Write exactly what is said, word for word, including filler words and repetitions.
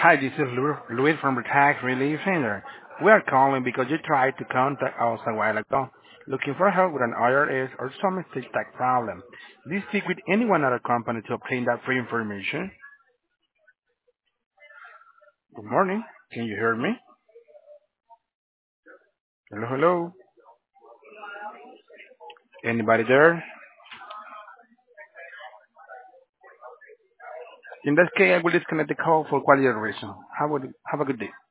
Hi, this is Lu- Luis from the Tax Relief Center. We are calling because you tried to contact us a while ago, looking for help with an I R S or some estate tax problem. Did you speak with anyone at our company to obtain that free information? Good morning. Can you hear me? Hello, hello. Anybody there? In that case, I will disconnect the call for quality reason. Have a, have a good day.